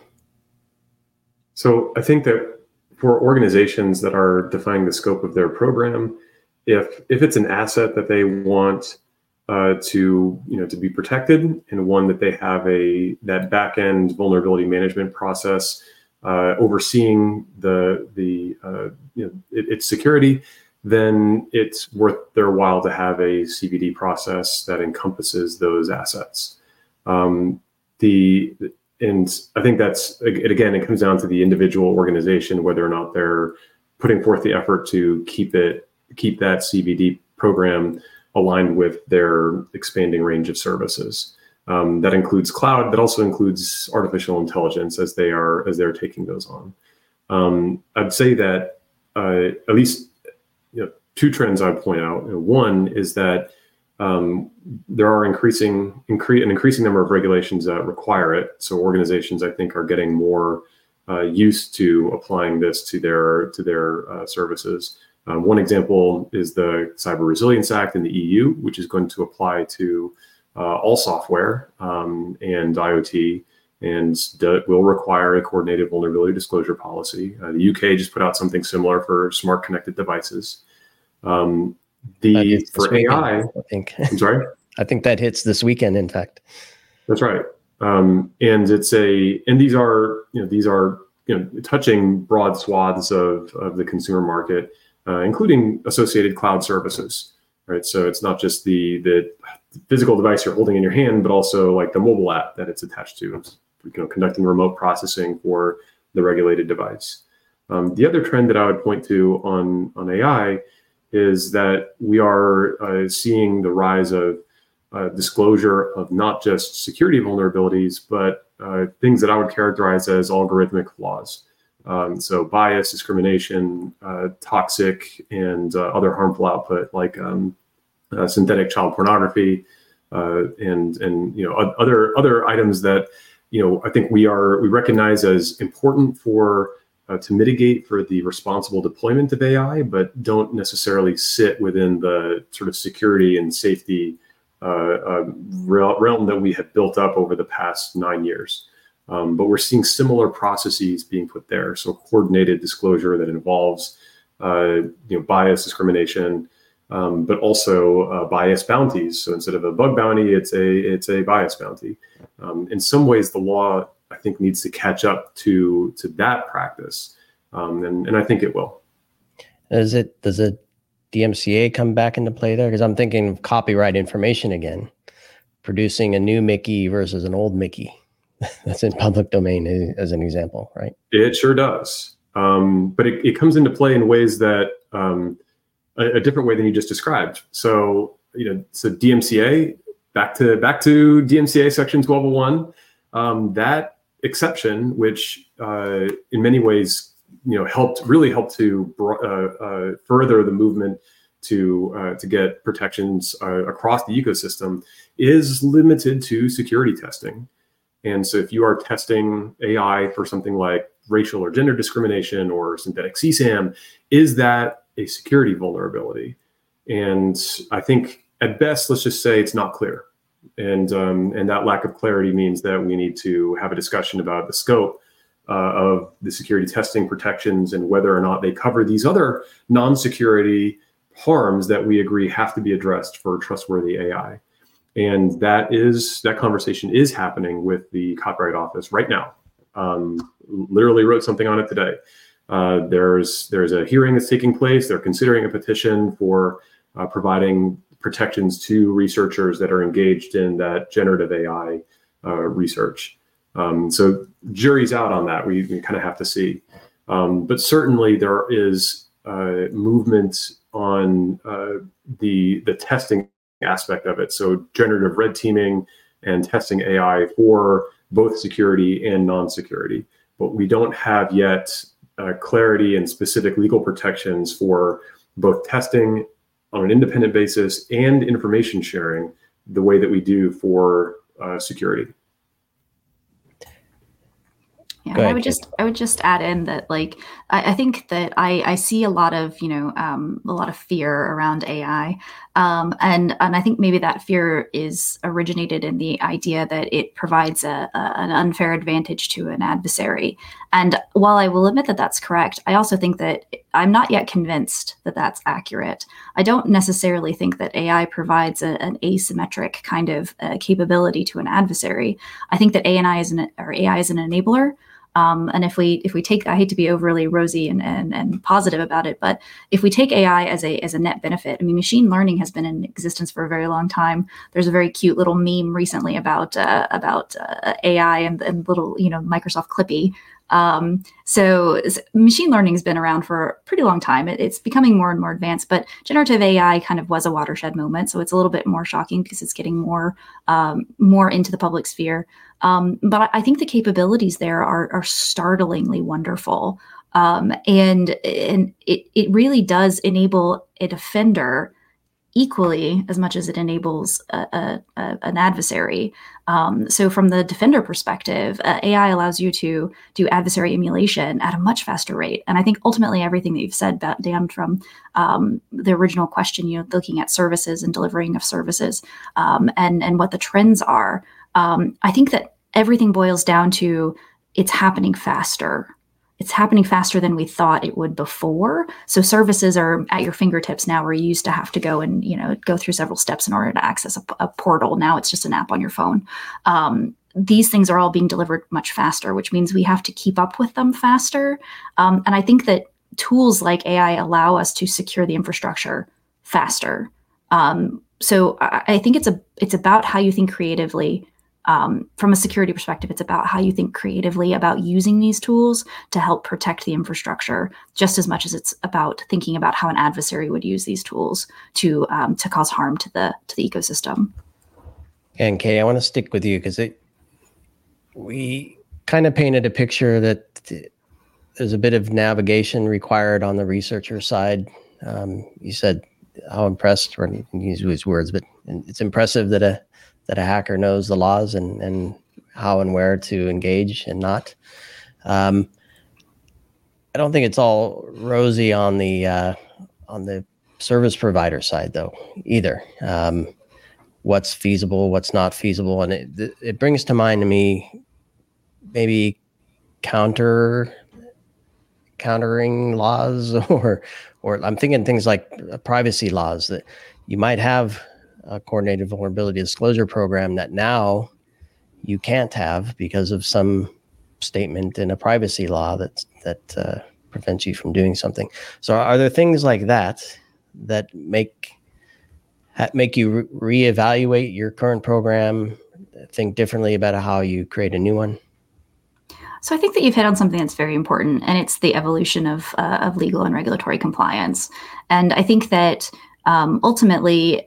So I think that for organizations that are defining the scope of their program, if if it's an asset that they want uh, to you know to be protected, and one that they have a that back end vulnerability management process uh, overseeing the the uh, you know it, its security, then it's worth their while to have a C V D process that encompasses those assets. Um, the And I think that's, it, again, it comes down to the individual organization, whether or not they're putting forth the effort to keep it, keep that C V D program aligned with their expanding range of services. Um, that includes cloud, that also includes artificial intelligence as they are, as they're taking those on. Um, I'd say that uh, at least you know, two trends I'd point out. You know, one is that um, there are increasing incre- an increasing number of regulations that require it. So organizations, I think, are getting more uh, used to applying this to their to their uh, services. Um, one example is the Cyber Resilience Act in the E U, which is going to apply to uh, all software um, and IoT, and d- will require a coordinated vulnerability disclosure policy. Uh, the U K just put out something similar for smart connected devices. Um, the for weekend, A I, I think. I'm sorry. I think that hits this weekend. In fact, that's right. Um, and it's a and these are you know these are you know touching broad swaths of of the consumer market, uh, including associated cloud services. Right. So it's not just the the physical device you're holding in your hand, but also like the mobile app that it's attached to. It's, you know, conducting remote processing for the regulated device. Um, the other trend that I would point to on on A I is that we are uh, seeing the rise of uh, disclosure of not just security vulnerabilities, but uh, things that I would characterize as algorithmic flaws. Um, so bias, discrimination, uh, toxic, and uh, other harmful output like um, uh, synthetic child pornography, uh, and and you know other other items that you know I think we are we recognize as important for. Uh, to mitigate for the responsible deployment of A I, but don't necessarily sit within the sort of security and safety uh, uh, realm that we have built up over the past nine years. Um, but we're seeing similar processes being put there. So coordinated disclosure that involves uh, you know, bias, discrimination, um, but also uh, bias bounties. So instead of a bug bounty, it's a it's a bias bounty. Um, in some ways, the law I think needs to catch up to to that practice, um, and and I think it will. Does it does the D M C A come back into play there? Because I'm thinking of copyright information again, producing a new Mickey versus an old Mickey. That's in public domain as an example, right? It sure does, um, but it, it comes into play in ways that um, a, a different way than you just described. So you know, so D M C A back to back to D M C A section twelve oh one. Um, that exception, which uh, in many ways, you know, helped really helped to uh, uh, further the movement to uh, to get protections uh, across the ecosystem, is limited to security testing. And so, if you are testing A I for something like racial or gender discrimination or synthetic C SAM, is that a security vulnerability? And I think at best, let's just say it's not clear. And um, and that lack of clarity means that we need to have a discussion about the scope uh, of the security testing protections and whether or not they cover these other non-security harms that we agree have to be addressed for trustworthy A I. And that is that conversation is happening with the Copyright Office right now. Um, literally wrote something on it today. Uh, there's there's a hearing that's taking place. They're considering a petition for uh, providing protections to researchers that are engaged in that generative A I uh, research. Um, so jury's out on that. We, we kind of have to see. Um, but certainly there is uh, movement on uh, the the testing aspect of it. So generative red teaming and testing A I for both security and non-security. But we don't have yet uh, clarity and specific legal protections for both testing on an independent basis and information sharing the way that we do for uh, security. Yeah, I would just I would just add in that, like, I, I think that I, I see a lot of, you know, um, a lot of fear around A I. Um, and, and I think maybe that fear is originated in the idea that it provides a, a, an unfair advantage to an adversary. And while I will admit that that's correct, I also think that I'm not yet convinced that that's accurate. I don't necessarily think that A I provides a, an asymmetric kind of uh, capability to an adversary. I think that A I is an, or A I is an enabler. Um, and if we if we take, I hate to be overly rosy and, and and positive about it, but if we take A I as a as a net benefit, I mean, machine learning has been in existence for a very long time. There's a very cute little meme recently about uh, about uh, A I and, and little, you know, Microsoft Clippy. Um, so machine learning has been around for a pretty long time. It, it's becoming more and more advanced, but generative A I kind of was a watershed moment. So it's a little bit more shocking because it's getting more, um, more into the public sphere. Um, but I think the capabilities there are, are startlingly wonderful. Um, and, and it, it really does enable a defender equally as much as it enables a, a, a, an adversary. Um, so from the defender perspective, uh, A I allows you to do adversary emulation at a much faster rate. And I think ultimately everything that you've said, about, Dan, from um, the original question, you know, looking at services and delivering of services um, and, and what the trends are, um, I think that everything boils down to it's happening faster. It's happening faster than we thought it would before. So services are at your fingertips now, where you used to have to go and, you know, go through several steps in order to access a, a portal. Now it's just an app on your phone. Um, these things are all being delivered much faster, which means we have to keep up with them faster. Um, and I think that tools like A I allow us to secure the infrastructure faster. Um, so I, I think it's a it's about how you think creatively. Um, from a security perspective, it's about how you think creatively about using these tools to help protect the infrastructure, just as much as it's about thinking about how an adversary would use these tools to um, to cause harm to the to the ecosystem. And Katie, I want to stick with you because it we kind of painted a picture that there's a bit of navigation required on the researcher side. Um, you said how impressed, or you can use his words, but it's impressive that a that a hacker knows the laws and, and how and where to engage and not. Um, I don't think it's all rosy on the uh, on the service provider side, though, either. Um, what's feasible, what's not feasible, and it it brings to mind to me maybe counter countering laws, or or I'm thinking things like privacy laws that you might have a coordinated vulnerability disclosure program that now you can't have because of some statement in a privacy law that that uh, prevents you from doing something. So are there things like that that make ha- make you re- reevaluate your current program, think differently about how you create a new one? So I think that you've hit on something that's very important, and it's the evolution of uh, of legal and regulatory compliance. And I think that um, ultimately,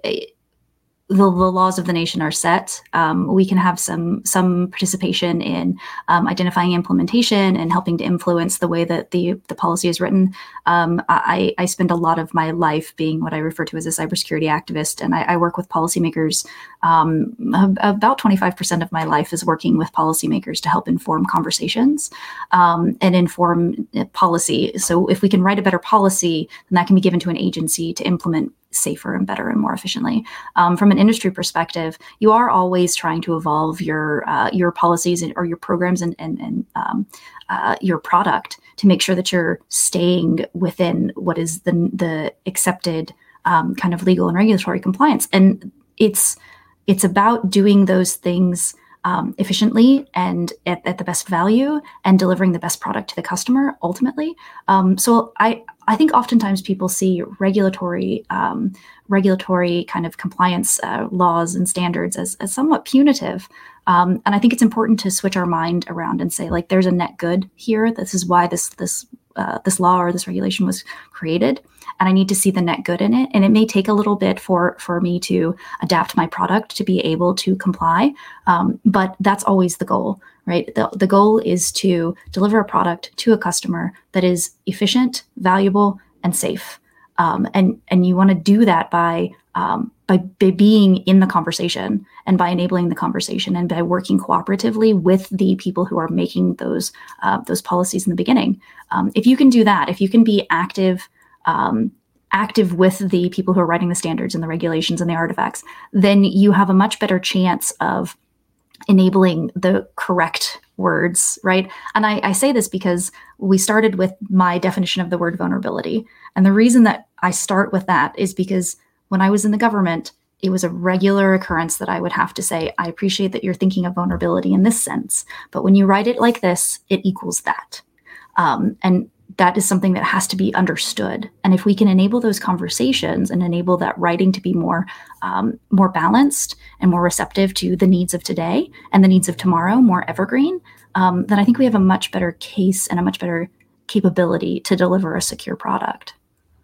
The, the laws of the nation are set. Um, we can have some some participation in um, identifying implementation and helping to influence the way that the, the policy is written. Um, I, I spend a lot of my life being what I refer to as a cybersecurity activist, and I, I work with policymakers. Um, about twenty-five percent of my life is working with policymakers to help inform conversations um, and inform policy. So if we can write a better policy, then that can be given to an agency to implement safer and better and more efficiently. Um, from an industry perspective, you are always trying to evolve your uh, your policies or your programs and and, and um, uh, your product to make sure that you're staying within what is the the accepted um, kind of legal and regulatory compliance. And it's it's about doing those things um, efficiently and at, at the best value and delivering the best product to the customer ultimately. Um, so I. I think oftentimes people see regulatory um, regulatory kind of compliance uh, laws and standards as, as somewhat punitive. Um, and I think it's important to switch our mind around and say, like, there's a net good here. This is why this this uh, this law or this regulation was created. And I need to see the net good in it. And it may take a little bit for, for me to adapt my product to be able to comply. Um, but that's always the goal. Right. The, the goal is to deliver a product to a customer that is efficient, valuable, and safe. Um, and and you want to do that by, um, by by being in the conversation and by enabling the conversation and by working cooperatively with the people who are making those uh, those policies in the beginning. Um, if you can do that, if you can be active, um, active with the people who are writing the standards and the regulations and the artifacts, then you have a much better chance of enabling the correct words, right? And I, I say this because we started with my definition of the word vulnerability. And the reason that I start with that is because when I was in the government, it was a regular occurrence that I would have to say, I appreciate that you're thinking of vulnerability in this sense, but when you write it like this, it equals that. Um, and that is something that has to be understood. And if we can enable those conversations and enable that writing to be more um, more balanced and more receptive to the needs of today and the needs of tomorrow, more evergreen, um, then I think we have a much better case and a much better capability to deliver a secure product.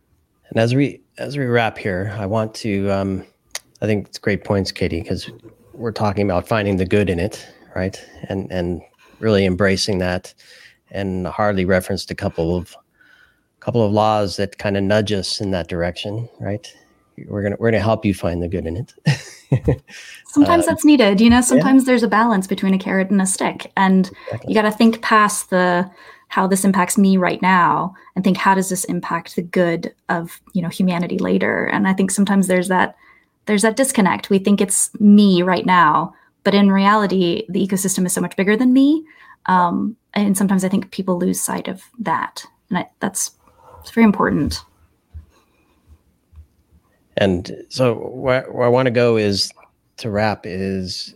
And as we as we wrap here, I want to, um, I think it's great points, Katie, because we're talking about finding the good in it, right? And and really embracing that. And Harley referenced a couple of couple of laws that kind of nudge us in that direction, right? we're gonna we're gonna help you find the good in it. Sometimes uh, that's needed. You know, sometimes yeah. there's a balance between a carrot and a stick, and Exactly. you got to think past the how this impacts me right now and think, how does this impact the good of, you know, humanity later? And I think sometimes there's that there's that disconnect. We think it's me right now, but in reality, the ecosystem is so much bigger than me. Um, and sometimes I think people lose sight of that. And I, that's it's very important. And so where, where I want to go is to wrap is,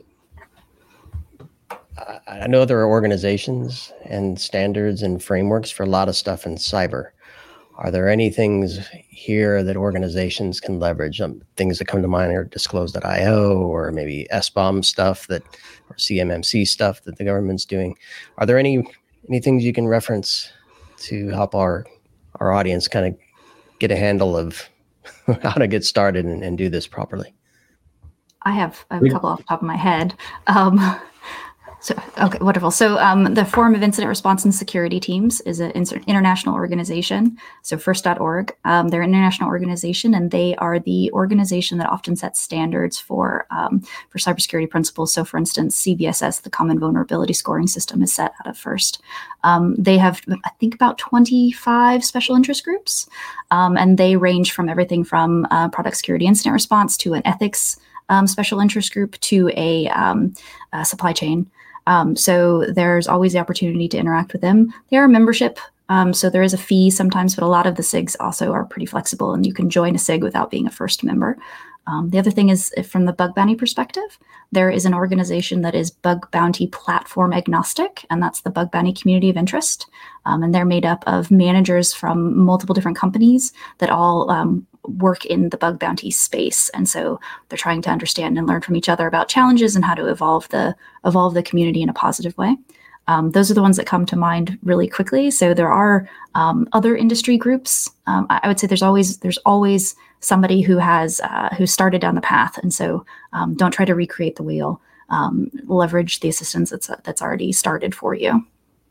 I, I know there are organizations and standards and frameworks for a lot of stuff in cyber. Are there any things here that organizations can leverage? Um, things that come to mind are disclose dot I O or maybe S B O M stuff that, or C M M C stuff that the government's doing. Are there any any things you can reference to help our our audience kind of get a handle of how to get started and, and do this properly? I have a couple off the top of my head. Um, so, okay, wonderful. So um, the Forum of Incident Response and Security Teams is an international organization. So first dot org, um, they're an international organization, and they are the organization that often sets standards for um, for cybersecurity principles. So for instance, C V S S, the Common Vulnerability Scoring System, is set out of FIRST. Um, they have, I think, about twenty-five special interest groups, um, and they range from everything from uh, product security incident response to an ethics um, special interest group to a, um, a supply chain. Um, so there's always the opportunity to interact with them. They are a membership, um, so there is a fee sometimes, but a lot of the S I Gs also are pretty flexible, and you can join a S I G without being a FIRST member. Um, the other thing is, from the bug bounty perspective, there is an organization that is bug bounty platform agnostic, and that's the Bug Bounty Community of Interest. Um, and they're made up of managers from multiple different companies that all um, work in the bug bounty space. And so they're trying to understand and learn from each other about challenges and how to evolve the evolve the community in a positive way. Um, those are the ones that come to mind really quickly. So there are um, other industry groups. Um, I, I would say there's always there's always somebody who has uh, who started down the path, and so um, don't try to recreate the wheel. Um, leverage the assistance that's that's already started for you.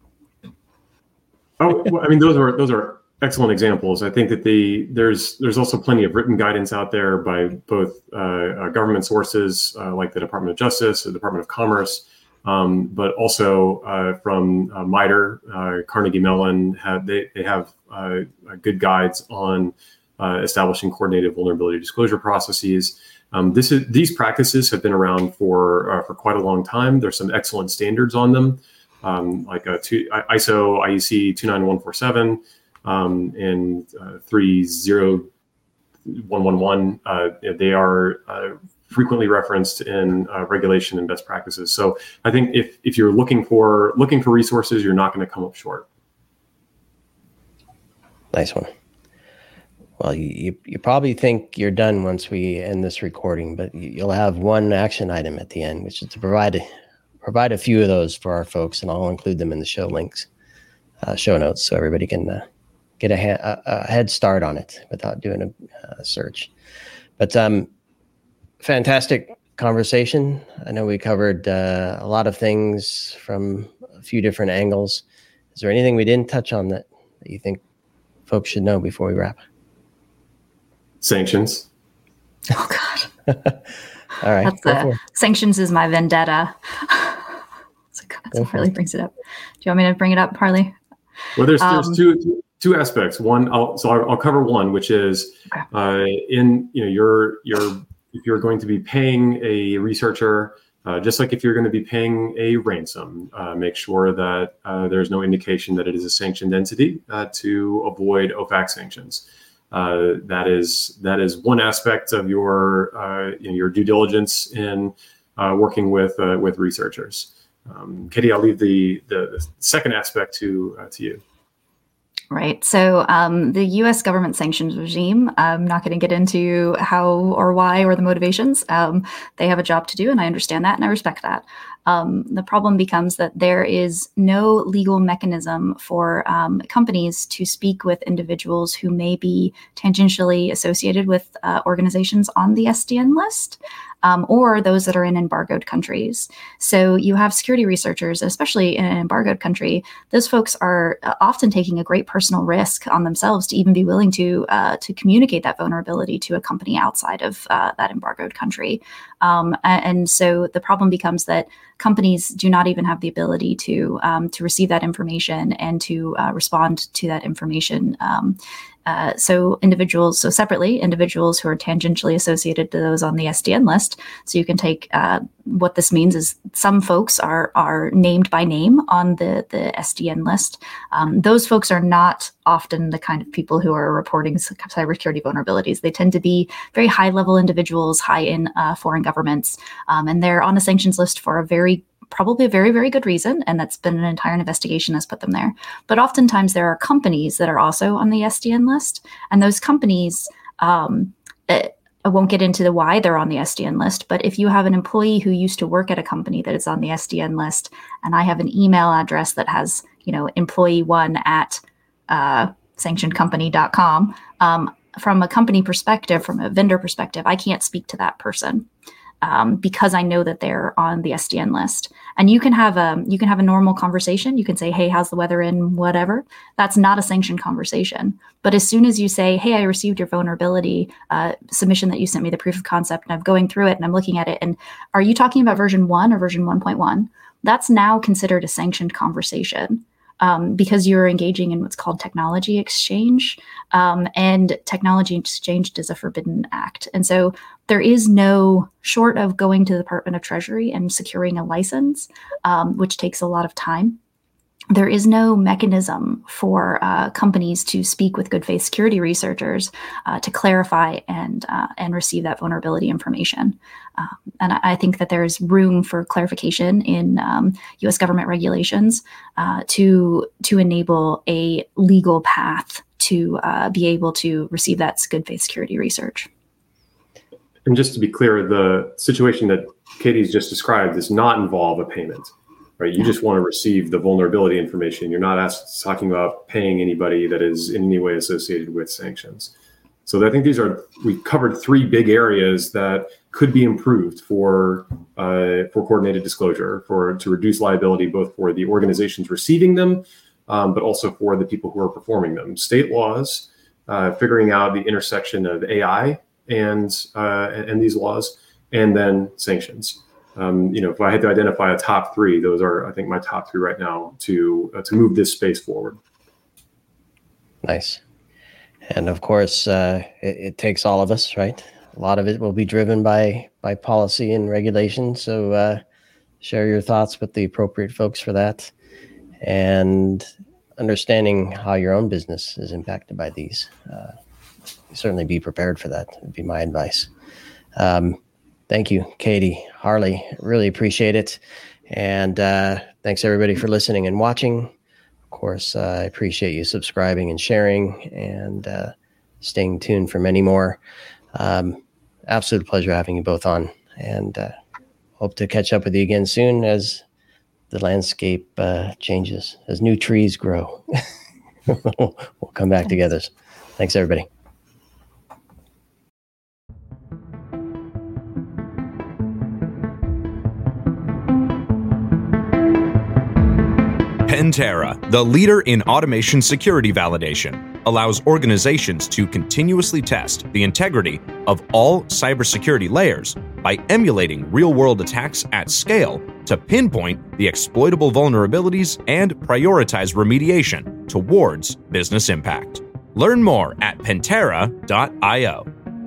Oh, well, I mean, those are those are excellent examples. I think that the there's there's also plenty of written guidance out there by both uh, uh, government sources uh, like the Department of Justice, the Department of Commerce. Um, but also uh, from uh, MITRE, uh, Carnegie Mellon, have, they, they have uh, good guides on uh, establishing coordinated vulnerability disclosure processes. Um, this is these practices have been around for uh, for quite a long time. There's some excellent standards on them, um, like a two, I S O I E C two nine one four seven um, and uh, three zero one one one. Uh, they are uh, frequently referenced in uh, regulation and best practices. So I think if if you're looking for looking for resources, you're not going to come up short. Nice one. Well, you you probably think you're done once we end this recording, but you'll have one action item at the end, which is to provide provide a few of those for our folks, and I'll include them in the show links, uh, show notes, so everybody can uh, get a, ha- a head start on it without doing a, a search. But um. Fantastic conversation. I know we covered uh, a lot of things from a few different angles. Is there anything we didn't touch on that, that you think folks should know before we wrap? Sanctions. Oh, God. All right. That's the, sanctions is my vendetta. So God, that's what Harley brings it up. Do you want me to bring it up, Harley? Well, there's, um, there's two, two two aspects. One, I'll, so I'll, I'll cover one, which is okay. uh, in, you know, your, your, if you're going to be paying a researcher, uh, just like if you're going to be paying a ransom, uh, make sure that uh, there's no indication that it is a sanctioned entity uh, to avoid O FAC sanctions. Uh, that is that is one aspect of your uh, you know, your due diligence in uh, working with uh, with researchers. Um, Katie, I'll leave the the, the second aspect to uh, to you. Right. So um, the U S government sanctions regime, I'm not going to get into how or why or the motivations. Um, they have a job to do, and I understand that, and I respect that. Um, the problem becomes that there is no legal mechanism for um, companies to speak with individuals who may be tangentially associated with uh, organizations on the S D N list. Um, or those that are in embargoed countries. So you have security researchers, especially in an embargoed country. Those folks are often taking a great personal personal risk on themselves to even be willing to uh, to communicate that vulnerability to a company outside of uh, that embargoed country. Um, and so the problem becomes that companies do not even have the ability to um, to receive that information and to uh, respond to that information. Um, Uh, so individuals, so separately, individuals who are tangentially associated to those on the S D N list. So you can take uh, what this means is some folks are are named by name on the, the S D N list. Um, those folks are not often the kind of people who are reporting cybersecurity vulnerabilities. They tend to be very high level individuals, high in uh, foreign governments, um, and they're on a sanctions list for a very probably a very, very good reason, and that's been an entire investigation that's put them there. But oftentimes there are companies that are also on the S D N list, and those companies, um, it, I won't get into the why they're on the S D N list, but if you have an employee who used to work at a company that is on the S D N list, and I have an email address that has, you know, employee one at uh, sanctioned company dot com, um, from a company perspective, from a vendor perspective, I can't speak to that person. Um, because I know that they're on the S D N list. And you can have a you can have a normal conversation. You can say, hey, how's the weather in whatever? That's not a sanctioned conversation. But as soon as you say, hey, I received your vulnerability uh, submission that you sent me, the proof of concept, and I'm going through it and I'm looking at it, and are you talking about version one or version one point one? That's now considered a sanctioned conversation. Um, because you're engaging in what's called technology exchange, um, and technology exchange is a forbidden act. And so there is no, short of going to the Department of Treasury and securing a license, um, which takes a lot of time, there is no mechanism for uh, companies to speak with good faith security researchers uh, to clarify and uh, and receive that vulnerability information. Um, and I, I think that there's room for clarification in um, U S government regulations uh, to to enable a legal path to uh, be able to receive that good faith security research. And just to be clear, the situation that Katie's just described does not involve a payment. Right? You just want to receive the vulnerability information. You're not asked, talking about paying anybody that is in any way associated with sanctions. So I think these are, we've covered three big areas that could be improved for uh, for coordinated disclosure, for to reduce liability, both for the organizations receiving them, um, but also for the people who are performing them. State laws, uh, figuring out the intersection of A I and uh, and these laws, and then sanctions. Um, you know, if I had to identify a top three, those are, I think, my top three right now to uh, to move this space forward. Nice. And of course, uh, it, it takes all of us, right? A lot of it will be driven by by policy and regulation. So uh, share your thoughts with the appropriate folks for that, and understanding how your own business is impacted by these. Uh, certainly be prepared for that, would be my advice. Um, Thank you, Katie, Harley. Really appreciate it. And uh, thanks, everybody, for listening and watching. Of course, uh, I appreciate you subscribing and sharing and uh, staying tuned for many more. Um, absolute pleasure having you both on. And uh, hope to catch up with you again soon as the landscape uh, changes, as new trees grow. We'll come back together. Thanks, everybody. Pentera, the leader in automation security validation, allows organizations to continuously test the integrity of all cybersecurity layers by emulating real-world attacks at scale to pinpoint the exploitable vulnerabilities and prioritize remediation towards business impact. Learn more at pentera dot io.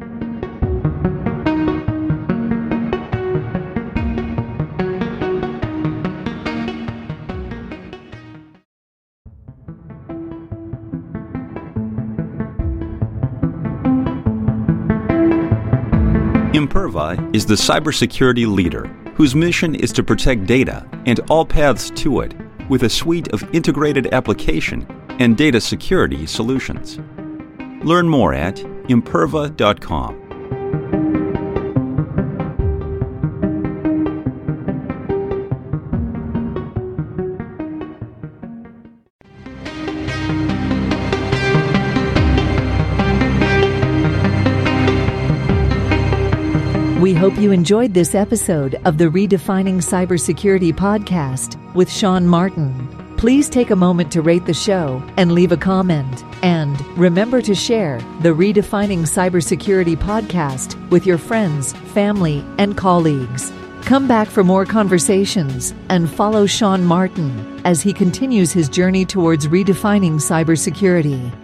Imperva is the cybersecurity leader whose mission is to protect data and all paths to it with a suite of integrated application and data security solutions. Learn more at imperva dot com. We hope you enjoyed this episode of the Redefining Cybersecurity podcast with Sean Martin. Please take a moment to rate the show and leave a comment. And remember to share the Redefining Cybersecurity podcast with your friends, family, and colleagues. Come back for more conversations and follow Sean Martin as he continues his journey towards redefining cybersecurity.